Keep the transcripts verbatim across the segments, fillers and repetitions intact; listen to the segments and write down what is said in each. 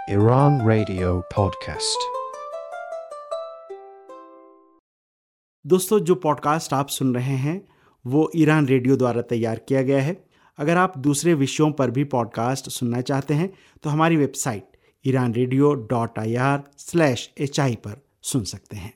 Iran Radio Podcast। दोस्तों, जो podcast आप सुन रहे हैं वो ईरान रेडियो द्वारा तैयार किया गया है। अगर आप दूसरे विषयों पर भी पॉडकास्ट सुनना चाहते हैं तो हमारी website Iran radio dot I R slash H I पर सुन सकते हैं।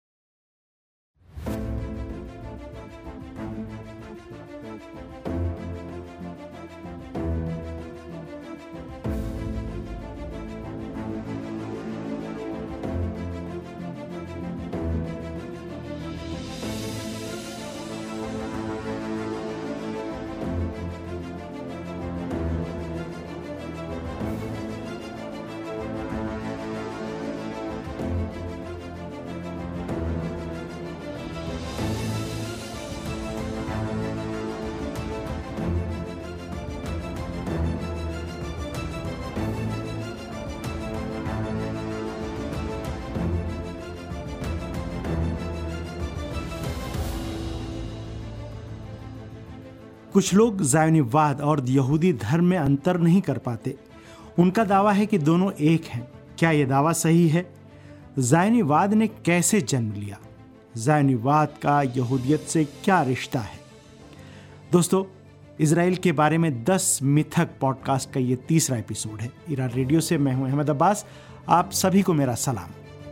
कुछ लोग ज़ायोनीवाद और यहूदी धर्म में अंतर नहीं कर पाते। उनका दावा है कि दोनों एक हैं। क्या यह दावा सही है? ज़ायोनीवाद ने कैसे जन्म लिया? ज़ायोनीवाद का यहूदियत से क्या रिश्ता है? दोस्तों, इजराइल के बारे में दस मिथक पॉडकास्ट का ये तीसरा एपिसोड है। ईरान रेडियो से मैं हूं अहमद अब्बास। आप सभी को मेरा सलाम।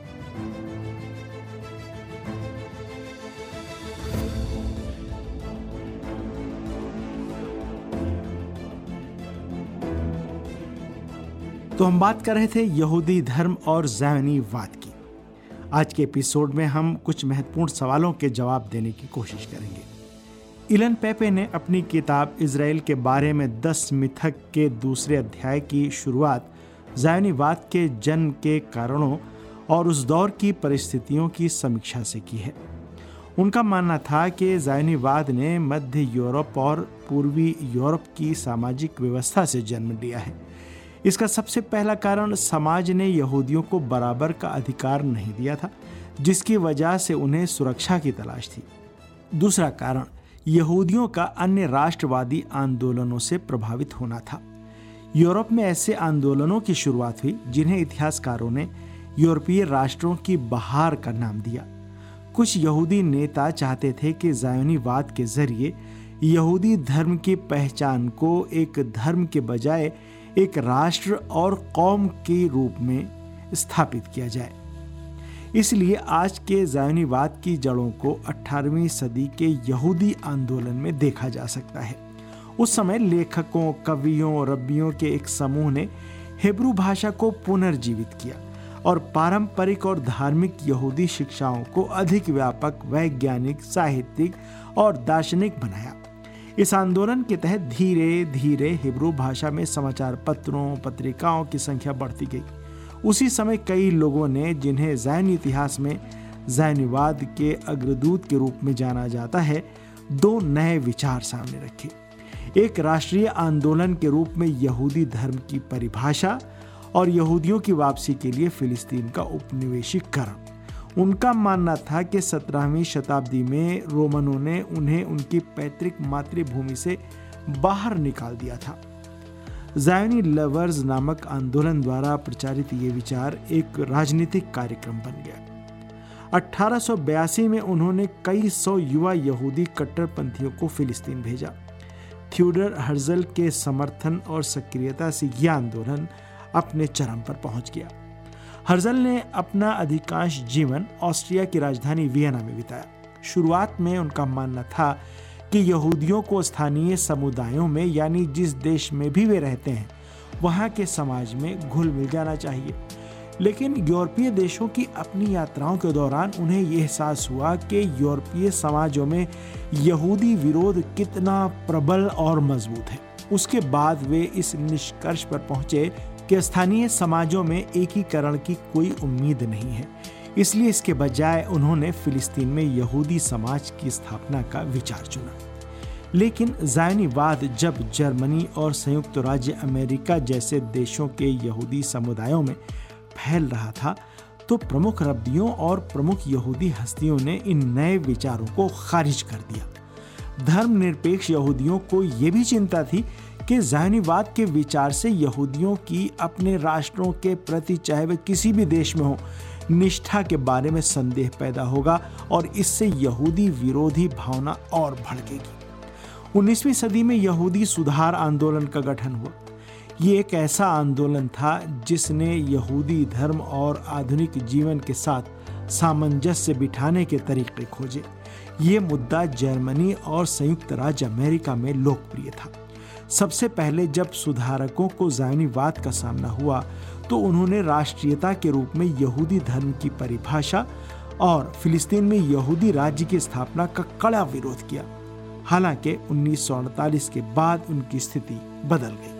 तो हम बात कर रहे थे यहूदी धर्म और ज़ायोनीवाद की। आज के एपिसोड में हम कुछ महत्वपूर्ण सवालों के जवाब देने की कोशिश करेंगे। इलन पेपे ने अपनी किताब इजराइल के बारे में दस मिथक के दूसरे अध्याय की शुरुआत ज़ायोनीवाद के जन्म के कारणों और उस दौर की परिस्थितियों की समीक्षा से की है। उनका मानना था कि ज़ायोनीवाद ने मध्य यूरोप और पूर्वी यूरोप की सामाजिक व्यवस्था से जन्म लिया है। इसका सबसे पहला कारण समाज ने यहूदियों को बराबर का अधिकार नहीं दिया था, जिसकी वजह से उन्हें सुरक्षा की तलाश थी। दूसरा कारण यहूदियों का अन्य राष्ट्रवादी आंदोलनों से प्रभावित होना था। यूरोप में ऐसे आंदोलनों की शुरुआत हुई जिन्हें इतिहासकारों ने यूरोपीय राष्ट्रों की बहार का नाम दिया। कुछ यहूदी नेता चाहते थे कि ज़ायोनीवाद के जरिए यहूदी धर्म की पहचान को एक धर्म के बजाय एक राष्ट्र और कौम के रूप में स्थापित किया जाए। इसलिए आज के ज़ायोनीवाद की जड़ों को अठारहवीं सदी के यहूदी आंदोलन में देखा जा सकता है। उस समय लेखकों, कवियों, रब्बियों के एक समूह ने हिब्रू भाषा को पुनर्जीवित किया और पारंपरिक और धार्मिक यहूदी शिक्षाओं को अधिक व्यापक, वैज्ञानिक, साहित्यिक और दार्शनिक बनाया। इस आंदोलन के तहत धीरे धीरे हिब्रू भाषा में समाचार पत्रों, पत्रिकाओं की संख्या बढ़ती गई। उसी समय कई लोगों ने, जिन्हें ज़ायोनी इतिहास में ज़ायोनीवाद के अग्रदूत के रूप में जाना जाता है, दो नए विचार सामने रखे। एक राष्ट्रीय आंदोलन के रूप में यहूदी धर्म की परिभाषा और यहूदियों की वापसी के लिए फिलिस्तीन का उपनिवेशीकरण। उनका मानना था कि सत्रहवीं शताब्दी में रोमनों ने उन्हें उनकी पैतृक मातृभूमि से बाहर निकाल दिया था। ज़ायोनी लवर्स नामक आंदोलन द्वारा प्रचारित ये विचार एक राजनीतिक कार्यक्रम बन गया। अठारह सौ बयासी में उन्होंने कई सौ युवा यहूदी कट्टरपंथियों को फिलिस्तीन भेजा। थियोडर हर्जल के समर्थन और सक्रियता से यह आंदोलन अपने चरम पर पहुंच गया। हर्जल ने अपना अधिकांश जीवन ऑस्ट्रिया की राजधानी वियना में बिताया। शुरुआत में उनका मानना था कि यहूदियों को स्थानीय समुदायों में, यानी जिस देश में भी वे रहते हैं, वहाँ के समाज में घुल मिल जाना चाहिए। लेकिन यूरोपीय देशों की अपनी यात्राओं के दौरान उन्हें यह एहसास हुआ कि यूरोपीय समाजों में यहूदी विरोध कितना प्रबल और मजबूत है। उसके बाद वे इस निष्कर्ष पर पहुंचे कि स्थानीय समाजों में एकीकरण की कोई उम्मीद नहीं है। इसलिए इसके बजाय उन्होंने फिलिस्तीन में यहूदी समाज की स्थापना का विचार चुना। लेकिन ज़ायोनीवाद जब जर्मनी और संयुक्त राज्य अमेरिका जैसे देशों के यहूदी समुदायों में फैल रहा था, तो प्रमुख रब्बियों और प्रमुख यहूदी हस्तियों ने इन नए विचारों को खारिज कर दिया। धर्मनिरपेक्ष यहूदियों को ये भी चिंता थी कि ज़ायोनीवाद के विचार से यहूदियों की अपने राष्ट्रों के प्रति, चाहे वे किसी भी देश में हो, निष्ठा के बारे में संदेह पैदा होगा और इससे यहूदी विरोधी भावना और भड़केगी। उन्नीसवीं सदी में यहूदी सुधार आंदोलन का गठन हुआ। ये एक ऐसा आंदोलन था जिसने यहूदी धर्म और आधुनिक जीवन के साथ सामंजस्य बिठाने के तरीके खोजे। ये मुद्दा जर्मनी और संयुक्त राज्य अमेरिका में लोकप्रिय था। सबसे पहले जब सुधारकों को ज़ायोनीवाद का सामना हुआ तो उन्होंने राष्ट्रीयता के रूप में यहूदी धर्म की परिभाषा और फिलिस्तीन में यहूदी राज्य की स्थापना का कड़ा विरोध किया। हालांकि उन्नीस सौ अड़तालीस के बाद उनकी स्थिति बदल गई।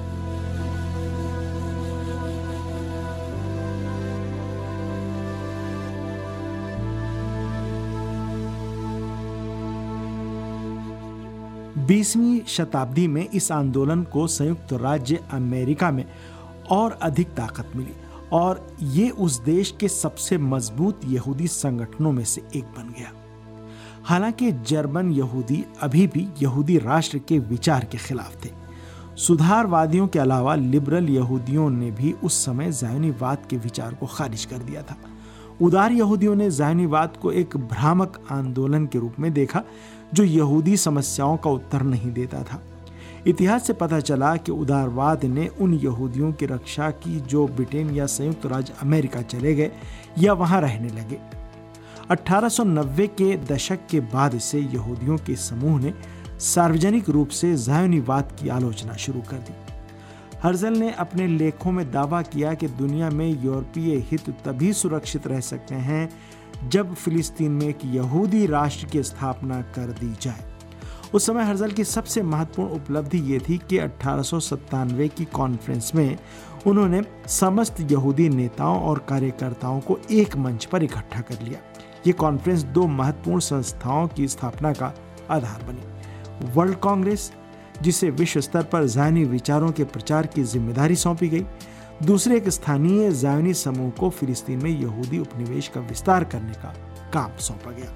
बीसवीं शताब्दी में इस आंदोलन को संयुक्त राज्य अमेरिका में और अधिक ताकत मिली और ये उस देश के सबसे मजबूत यहूदी संगठनों में से एक बन गया। हालांकि जर्मन यहूदी अभी भी यहूदी राष्ट्र के विचार के खिलाफ थे। सुधारवादियों के अलावा लिबरल यहूदियों ने भी उस समय ज़ायोनीवाद के विचार को खारिज कर दिया था। उदार यहूदियों ने ज़ायोनीवाद को एक भ्रामक आंदोलन के रूप में देखा जो यहूदी समस्याओं का उत्तर नहीं देता था। इतिहास से पता चला कि उदारवाद ने उन यहूदियों की रक्षा की जो ब्रिटेन या संयुक्त राज्य अमेरिका चले गए या वहां रहने लगे। अठारह सौ नब्बे के दशक के बाद से यहूदियों के समूह ने सार्वजनिक रूप से ज़ायोनीवाद की आलोचना शुरू कर दी। हर्जल ने अपने लेखों में दावा किया कि दुनिया में यूरोपीय हित तभी सुरक्षित रह सकते हैं जब फिलिस्तीन में एक यहूदी राष्ट्र की स्थापना कर दी जाए। उस समय हर्जल की सबसे महत्वपूर्ण उपलब्धि ये थी कि अठारह सौ सत्तानवे की कॉन्फ्रेंस में उन्होंने समस्त यहूदी नेताओं और कार्यकर्ताओं को एक मंच पर इकट्ठा कर लिया। ये कॉन्फ्रेंस दो महत्वपूर्ण संस्थाओं की स्थापना का आधार बनी। वर्ल्ड कांग्रेस, जिसे विश्व स्तर पर ज़ायोनी विचारों के प्रचार की जिम्मेदारी सौंपी गई, दूसरे एक स्थानीय ज़ायोनी समूह को फिलिस्तीन में यहूदी उपनिवेश का विस्तार करने का काम सौंपा गया।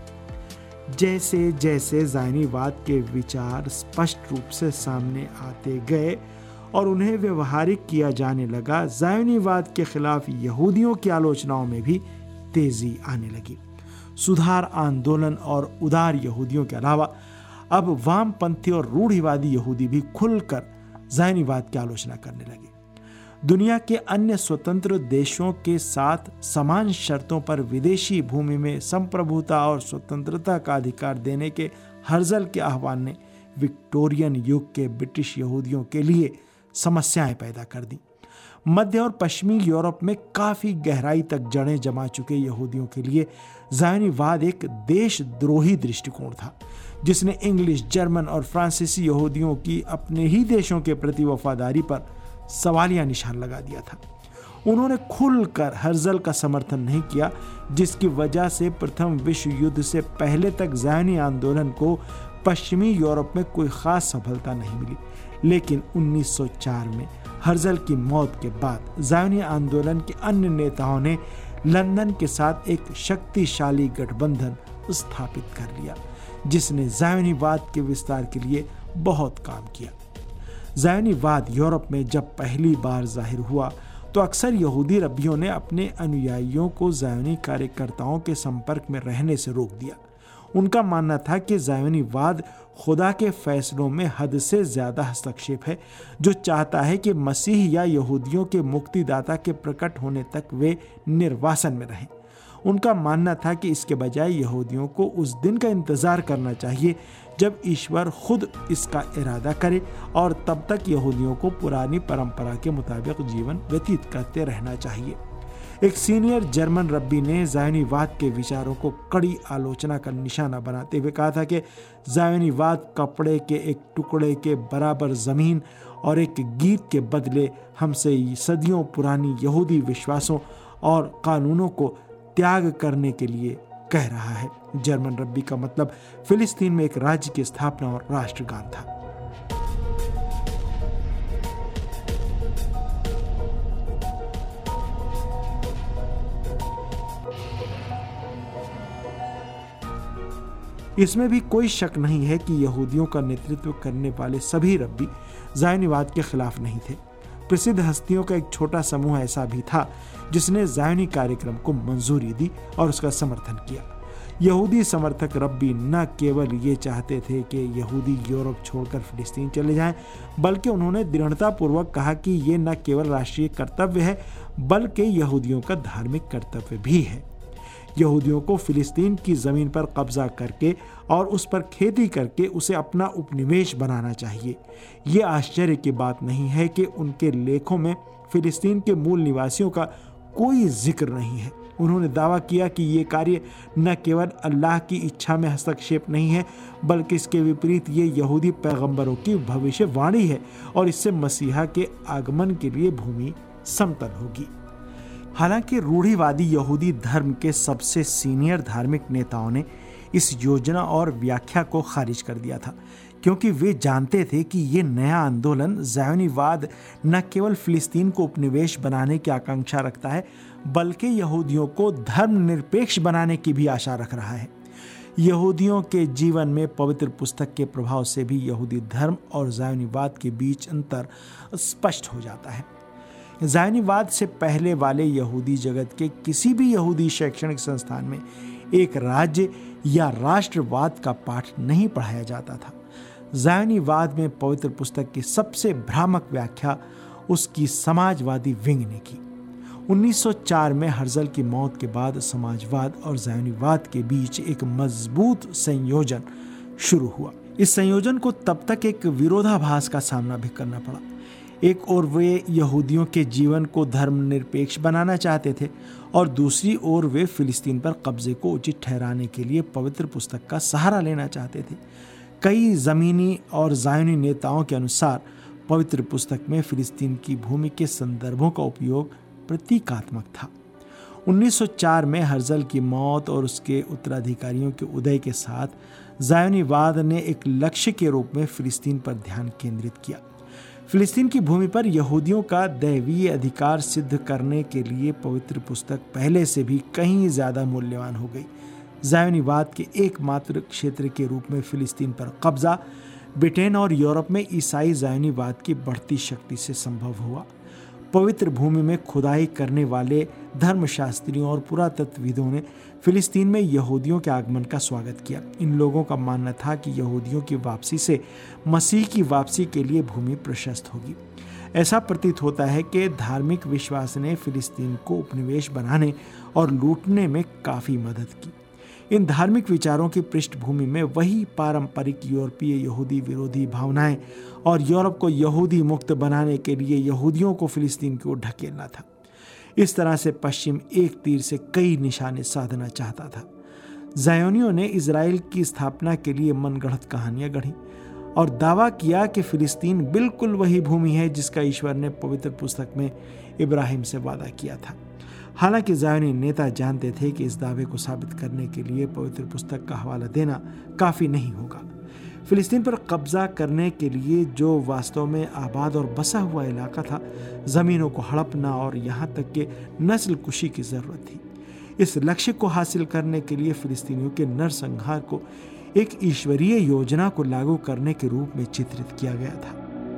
जैसे जैसे ज़ायोनीवाद के विचार स्पष्ट रूप से सामने आते गए और उन्हें व्यवहारिक किया जाने लगा, ज़ायोनीवाद के खिलाफ यहूदियों की आलोचनाओं में भी तेजी आने लगी। सुधार आंदोलन और उदार यहूदियों के अलावा अब वामपंथी और रूढ़िवादी यहूदी भी खुलकर ज़ायोनीवाद की आलोचना करने लगे। दुनिया के अन्य स्वतंत्र देशों के साथ समान शर्तों पर विदेशी भूमि में संप्रभुता और स्वतंत्रता का अधिकार देने के हर्जल के आह्वान ने विक्टोरियन युग के ब्रिटिश यहूदियों के लिए समस्याएं पैदा कर दी। मध्य और पश्चिमी यूरोप में काफी गहराई तक जड़ें जमा चुके यहूदियों के लिए ज़ायोनीवाद एक देशद्रोही दृष्टिकोण था, जिसने इंग्लिश, जर्मन और फ्रांसीसी यहूदियों की अपने ही देशों के प्रति वफादारी पर सवालिया निशान लगा दिया था। उन्होंने खुलकर हर्जल का समर्थन नहीं किया, जिसकी वजह से प्रथम विश्व युद्ध से पहले तक ज़ायोनी आंदोलन को पश्चिमी यूरोप में कोई खास सफलता नहीं मिली। लेकिन उन्नीस सौ चार में हर्जल की मौत के बाद ज़ायोनी आंदोलन के अन्य नेताओं ने लंदन के साथ एक शक्तिशाली गठबंधन स्थापित कर लिया, जिसने ज़ायोनीवाद के विस्तार के लिए बहुत काम किया। ज़ायोनीवाद यूरोप में जब पहली बार जाहिर हुआ तो अक्सर यहूदी रब्बियों ने अपने अनुयायियों को ज़ायोनी कार्यकर्ताओं के संपर्क में रहने से रोक दिया। उनका मानना था कि ज़ायोनीवाद खुदा के फैसलों में हद से ज़्यादा हस्तक्षेप है, जो चाहता है कि मसीह या यहूदियों के मुक्तिदाता के प्रकट होने तक वे निर्वासन में रहें। उनका मानना था कि इसके बजाय यहूदियों को उस दिन का इंतज़ार करना चाहिए जब ईश्वर खुद इसका इरादा करे और तब तक यहूदियों को पुरानी परंपरा के मुताबिक जीवन व्यतीत करते रहना चाहिए। एक सीनियर जर्मन रब्बी ने ज़ायोनीवाद के विचारों को कड़ी आलोचना का निशाना बनाते हुए कहा था कि ज़ायोनीवाद कपड़े के एक टुकड़े के बराबर ज़मीन और एक गीत के बदले हमसे सदियों पुरानी यहूदी विश्वासों और कानूनों को त्याग करने के लिए कह रहा है। जर्मन रब्बी का मतलब फिलिस्तीन में एक राज्य की स्थापना और राष्ट्रगान था। इसमें भी कोई शक नहीं है कि यहूदियों का नेतृत्व करने वाले सभी रब्बी ज़ायोनीवाद के खिलाफ नहीं थे। प्रसिद्ध हस्तियों का एक छोटा समूह ऐसा भी था जिसने ज़ायोनी कार्यक्रम को मंजूरी दी और उसका समर्थन किया। यहूदी समर्थक रब्बी न केवल ये चाहते थे कि यहूदी यूरोप छोड़कर फिलिस्तीन चले जाएं, बल्कि उन्होंने दृढ़तापूर्वक कहा कि ये न केवल राष्ट्रीय कर्तव्य है बल्कि यहूदियों का धार्मिक कर्तव्य भी है। यहूदियों को फिलिस्तीन की ज़मीन पर कब्जा करके और उस पर खेती करके उसे अपना उपनिवेश बनाना चाहिए। ये आश्चर्य की बात नहीं है कि उनके लेखों में फिलिस्तीन के मूल निवासियों का कोई जिक्र नहीं है। उन्होंने दावा किया कि ये कार्य न केवल अल्लाह की इच्छा में हस्तक्षेप नहीं है बल्कि इसके विपरीत ये यहूदी पैगंबरों की भविष्यवाणी है और इससे मसीहा के आगमन के लिए भूमि समतल होगी। हालांकि रूढ़िवादी यहूदी धर्म के सबसे सीनियर धार्मिक नेताओं ने इस योजना और व्याख्या को खारिज कर दिया था, क्योंकि वे जानते थे कि ये नया आंदोलन ज़ायोनीवाद न केवल फिलिस्तीन को उपनिवेश बनाने की आकांक्षा रखता है बल्कि यहूदियों को धर्मनिरपेक्ष बनाने की भी आशा रख रहा है। यहूदियों के जीवन में पवित्र पुस्तक के प्रभाव से भी यहूदी धर्म और ज़ायोनीवाद के बीच अंतर स्पष्ट हो जाता है। ज़ायोनीवाद से पहले वाले यहूदी जगत के किसी भी यहूदी शैक्षणिक संस्थान में एक राज्य या राष्ट्रवाद का पाठ नहीं पढ़ाया जाता था। ज़ायोनीवाद में पवित्र पुस्तक की सबसे भ्रामक व्याख्या उसकी समाजवादी विंग ने की। उन्नीस सौ चार में हर्जल की मौत के बाद समाजवाद और ज़ायोनीवाद के बीच एक मजबूत संयोजन शुरू हुआ। इस संयोजन को तब तक एक विरोधाभास का सामना भी करना पड़ा। एक ओर वे यहूदियों के जीवन को धर्मनिरपेक्ष बनाना चाहते थे और दूसरी ओर वे फिलिस्तीन पर कब्जे को उचित ठहराने के लिए पवित्र पुस्तक का सहारा लेना चाहते थे। कई ज़मीनी और ज़ायोनी नेताओं के अनुसार पवित्र पुस्तक में फिलिस्तीन की भूमि के संदर्भों का उपयोग प्रतीकात्मक था। उन्नीस सौ चार में हर्जल की मौत और उसके उत्तराधिकारियों के उदय के साथ ज़ायोनीवाद ने एक लक्ष्य के रूप में फिलिस्तीन पर ध्यान केंद्रित किया। फिलिस्तीन की भूमि पर यहूदियों का दैवीय अधिकार सिद्ध करने के लिए पवित्र पुस्तक पहले से भी कहीं ज़्यादा मूल्यवान हो गई। ज़ायोनीवाद के एकमात्र क्षेत्र के रूप में फिलिस्तीन पर कब्जा ब्रिटेन और यूरोप में ईसाई ज़ायोनीवाद की बढ़ती शक्ति से संभव हुआ। पवित्र भूमि में खुदाई करने वाले धर्मशास्त्रियों और पुरातत्वविदों ने फिलिस्तीन में यहूदियों के आगमन का स्वागत किया। इन लोगों का मानना था कि यहूदियों की वापसी से मसीह की वापसी के लिए भूमि प्रशस्त होगी। ऐसा प्रतीत होता है कि धार्मिक विश्वास ने फिलिस्तीन को उपनिवेश बनाने और लूटने में काफ़ी मदद की। इन धार्मिक विचारों की पृष्ठभूमि में वही पारंपरिक यूरोपीय यहूदी विरोधी भावनाएं और यूरोप को यहूदी मुक्त बनाने के लिए यहूदियों को फिलिस्तीन की ओर ढकेलना था। इस तरह से पश्चिम एक तीर से कई निशाने साधना चाहता था। ज़ायोनियों ने इजराइल की स्थापना के लिए मनगढ़ंत कहानियां गढ़ी और दावा किया कि फिलिस्तीन बिल्कुल वही भूमि है जिसका ईश्वर ने पवित्र पुस्तक में इब्राहिम से वादा किया था। हालांकि ज़ायोनी नेता जानते थे कि इस दावे को साबित करने के लिए पवित्र पुस्तक का हवाला देना काफ़ी नहीं होगा। फिलिस्तीन पर कब्जा करने के लिए जो वास्तव में आबाद और बसा हुआ इलाका था, ज़मीनों को हड़पना और यहाँ तक कि नस्ल कुशी की ज़रूरत थी। इस लक्ष्य को हासिल करने के लिए फिलिस्तीनियों के नरसंहार को एक ईश्वरीय योजना को लागू करने के रूप में चित्रित किया गया था।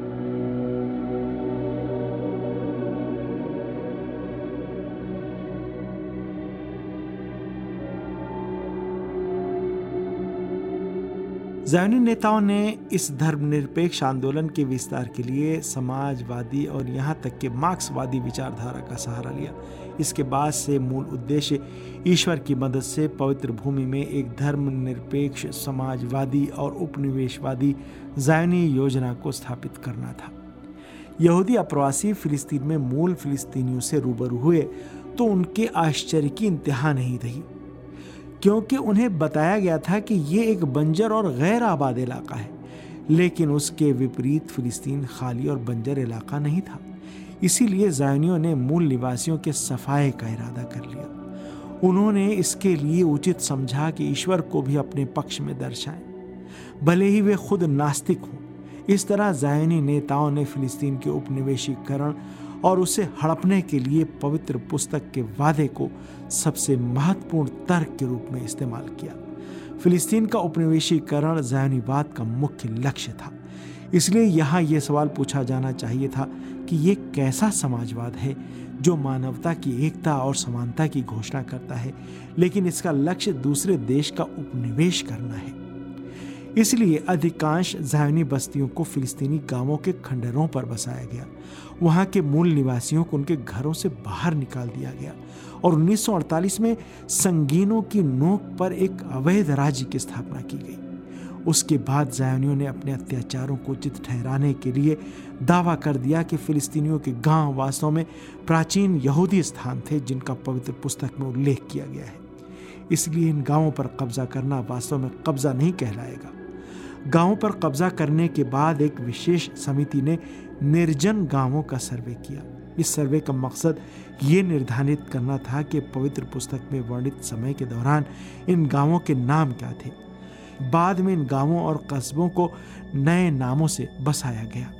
ज़ायोनी नेताओं ने इस धर्मनिरपेक्ष आंदोलन के विस्तार के लिए समाजवादी और यहाँ तक कि मार्क्सवादी विचारधारा का सहारा लिया। इसके बाद से मूल उद्देश्य ईश्वर की मदद से पवित्र भूमि में एक धर्मनिरपेक्ष समाजवादी और उपनिवेशवादी ज़ायोनी योजना को स्थापित करना था। यहूदी अप्रवासी फिलिस्तीन में मूल फिलिस्तीनियों से रूबरू हुए तो उनके आश्चर्य की इंतहा नहीं रही, क्योंकि उन्हें बताया गया था कि ये एक बंजर और गैर आबाद इलाका है। लेकिन उसके विपरीत फिलिस्तीन खाली और बंजर इलाका नहीं था। इसीलिए ज़ायोनियों ने मूल निवासियों के सफाए का इरादा कर लिया। उन्होंने इसके लिए उचित समझा कि ईश्वर को भी अपने पक्ष में दर्शाएं, भले ही वे खुद नास्तिक हों। इस तरह ज़ायोनी नेताओं ने फिलिस्तीन के उपनिवेशीकरण और उसे हड़पने के लिए पवित्र पुस्तक के वादे को सबसे महत्वपूर्ण तर्क के रूप में इस्तेमाल किया। फिलिस्तीन का उपनिवेशीकरण ज़ायोनीवाद का मुख्य लक्ष्य था। इसलिए यहाँ ये सवाल पूछा जाना चाहिए था कि ये कैसा समाजवाद है जो मानवता की एकता और समानता की घोषणा करता है, लेकिन इसका लक्ष्य दूसरे देश का उपनिवेश करना है। इसलिए अधिकांश ज़ायोनी बस्तियों को फिलिस्तीनी गांवों के खंडरों पर बसाया गया। वहां के मूल निवासियों को उनके घरों से बाहर निकाल दिया गया और उन्नीस सौ अड़तालीस में संगीनों की नोक पर एक अवैध राज्य की स्थापना की गई। उसके बाद ज़ायोनियों ने अपने अत्याचारों को उचित ठहराने के लिए दावा कर दिया कि फिलिस्तीनियों के गांव वास्तव में प्राचीन यहूदी स्थान थे जिनका पवित्र पुस्तक में उल्लेख किया गया है। इसलिए इन गांवों पर कब्जा करना वास्तव में कब्जा नहीं कहलाएगा। गांवों पर कब्जा करने के बाद एक विशेष समिति ने निर्जन गांवों का सर्वे किया। इस सर्वे का मकसद ये निर्धारित करना था कि पवित्र पुस्तक में वर्णित समय के दौरान इन गांवों के नाम क्या थे। बाद में इन गांवों और कस्बों को नए नामों से बसाया गया।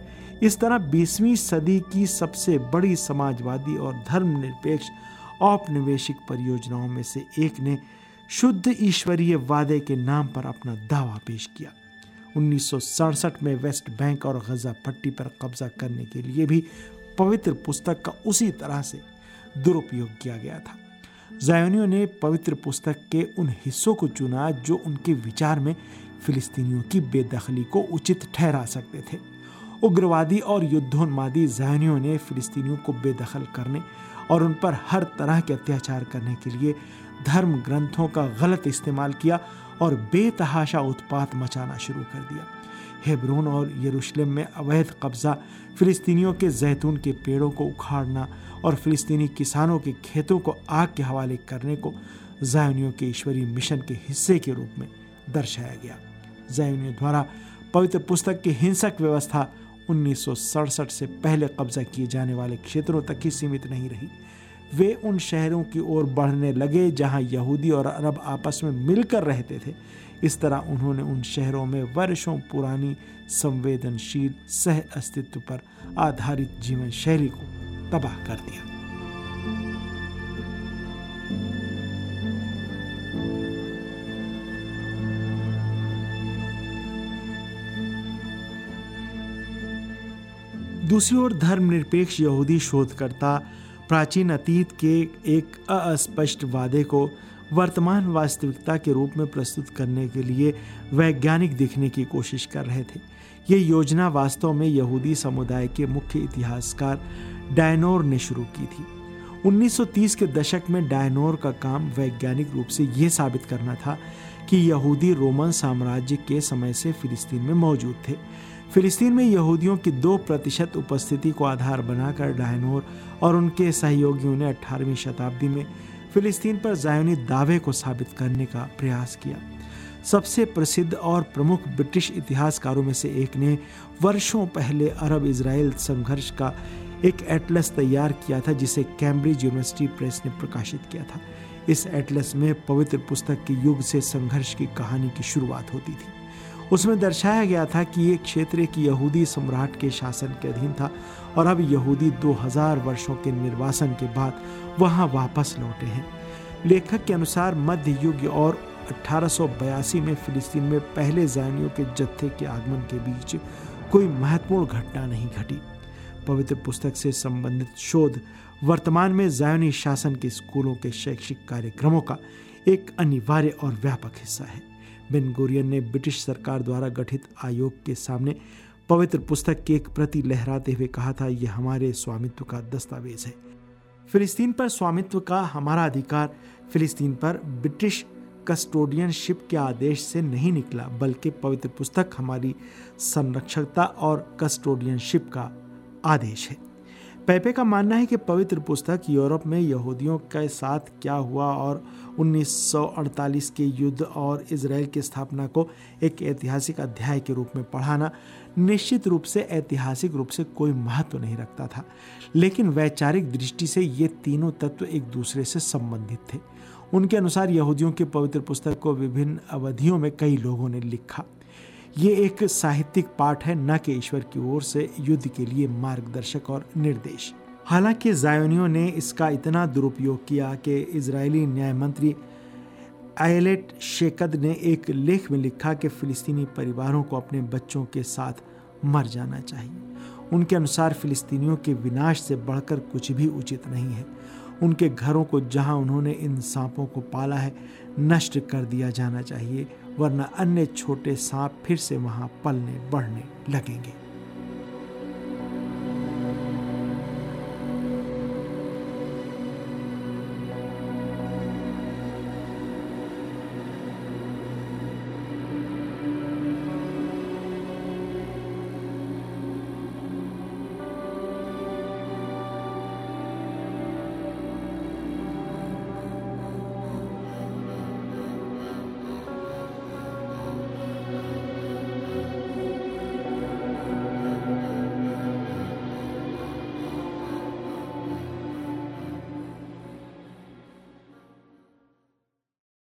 इस तरह बीसवीं सदी की सबसे बड़ी समाजवादी और धर्मनिरपेक्ष औपनिवेशिक परियोजनाओं में से एक ने शुद्ध ईश्वरीय वादे के नाम पर अपना दावा पेश किया। उन्नीस सौ सड़सठ में वेस्ट बैंक और गजा पट्टी पर कब्जा करने के लिए भी पवित्र पुस्तक का उसी तरह से दुरुपयोग किया गया था। ज़ायोनियों ने पवित्र पुस्तक के उन हिस्सों को चुना जो उनके विचार में फिलिस्तीनियों की बेदखली को उचित ठहरा सकते थे। उग्रवादी और युद्धोन्मादी ज़ायोनियों ने फिलिस्तीनियों को बेदखल करने और उन पर हर तरह के अत्याचार करने के लिए धर्म ग्रंथों का गलत इस्तेमाल किया और बेतहाशा उत्पात मचाना शुरू कर दिया। हेब्रोन और यरूशलेम में अवैध कब्जा, फिलिस्तीनियों के जैतून के पेड़ों को उखाड़ना और फिलिस्तीनी किसानों के खेतों को आग के हवाले करने को ज़ायोनियों के ईश्वरीय मिशन के हिस्से के रूप में दर्शाया गया। ज़ायोनियों द्वारा पवित्र पुस्तक की हिंसक व्यवस्था उन्नीस सौ सड़सठ से पहले कब्जा किए जाने वाले क्षेत्रों तक ही सीमित नहीं रही। वे उन शहरों की ओर बढ़ने लगे जहां यहूदी और अरब आपस में मिलकर रहते थे। इस तरह उन्होंने उन शहरों में वर्षों पुरानी संवेदनशील सह अस्तित्व पर आधारित जीवन शैली को तबाह कर दिया। दूसरी ओर धर्मनिरपेक्ष यहूदी शोधकर्ता प्राचीन अतीत के एक अस्पष्ट वादे को वर्तमान वास्तविकता के रूप में प्रस्तुत करने के लिए वैज्ञानिक दिखने की कोशिश कर रहे थे। ये योजना वास्तव में यहूदी समुदाय के मुख्य इतिहासकार डायनोर ने शुरू की थी। उन्नीस सौ तीस के दशक में डायनोर का काम वैज्ञानिक रूप से ये साबित करना था कि यहूदी रोमन साम्राज्य के समय से फिलिस्तीन में मौजूद थे। फिलिस्तीन में यहूदियों की दो प्रतिशत उपस्थिति को आधार बनाकर डायनोर और उनके सहयोगियों ने अठारहवीं शताब्दी में फिलिस्तीन पर ज़ायोनी दावे को साबित करने का प्रयास किया। सबसे प्रसिद्ध और प्रमुख ब्रिटिश इतिहासकारों में से एक ने वर्षों पहले अरब इजराइल संघर्ष का एक एटलस तैयार किया था जिसे कैम्ब्रिज यूनिवर्सिटी प्रेस ने प्रकाशित किया था। इस एटलस में पवित्र पुस्तक के युग से संघर्ष की कहानी की शुरुआत होती थी। उसमें दर्शाया गया था कि ये क्षेत्र एक यहूदी सम्राट के शासन के अधीन था और अब यहूदी दो हज़ार वर्षों के निर्वासन के बाद वहां वापस लौटे हैं। लेखक के अनुसार मध्य युग और अठारह सौ बयासी में फिलिस्तीन में पहले ज़ायोनियों के जत्थे के आगमन के बीच कोई महत्वपूर्ण घटना नहीं घटी। पवित्र पुस्तक से संबंधित शोध वर्तमान में ज़ायोनी शासन के स्कूलों के शैक्षिक कार्यक्रमों का एक अनिवार्य और व्यापक हिस्सा है। बेन गुरियन ने ब्रिटिश सरकार द्वारा गठित आयोग के सामने पवित्र पुस्तक की एक प्रति लहराते हुए कहा था, यह हमारे स्वामित्व का दस्तावेज है। फिलिस्तीन पर स्वामित्व का हमारा अधिकार फिलिस्तीन पर ब्रिटिश कस्टोडियनशिप के आदेश से नहीं निकला, बल्कि पवित्र पुस्तक हमारी संरक्षकता और कस्टोडियनशिप का आदेश है। पेपे का मानना है कि पवित्र पुस्तक यूरोप में यहूदियों के साथ क्या हुआ और उन्नीस सौ अड़तालीस के युद्ध और इजराइल की स्थापना को एक ऐतिहासिक अध्याय के रूप में पढ़ाना निश्चित रूप से ऐतिहासिक रूप से कोई महत्व नहीं रखता था, लेकिन वैचारिक दृष्टि से ये तीनों तत्व एक दूसरे से संबंधित थे। उनके अनुसार यहूदियों की पवित्र पुस्तक को विभिन्न अवधियों में कई लोगों ने लिखा। ये एक साहित्यिक पाठ है, न कि ईश्वर की ओर से युद्ध के लिए मार्गदर्शक और निर्देश। हालांकि ज़ायोनियों ने इसका इतना दुरुपयोग किया कि इजरायली न्याय मंत्री आयलेट शेकद ने एक लेख में लिखा कि फिलिस्तीनी परिवारों को अपने बच्चों के साथ मर जाना चाहिए। उनके अनुसार फिलिस्तीनियों के विनाश से बढ़कर कुछ भी उचित नहीं है। उनके घरों को जहां उन्होंने इन सांपों को पाला है नष्ट कर दिया जाना चाहिए, वरना अन्य छोटे सांप फिर से वहां पलने बढ़ने लगेंगे।